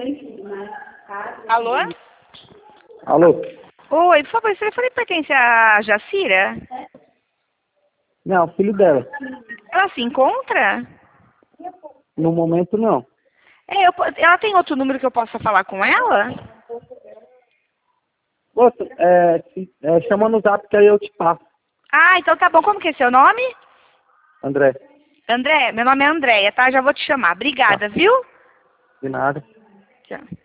Alô? Alô? Oi, por favor, esse telefone pertence a Jacira? Não, filho dela. Ela se encontra? No momento, não. Ela tem outro número que eu possa falar com ela? Ouça, chama no zap que aí eu te passo, Ah, então tá bom. Como que é seu nome? André. André, meu nome é Andréia, tá? Já vou te chamar. Tá, Obrigada, viu? de nada. Tchau.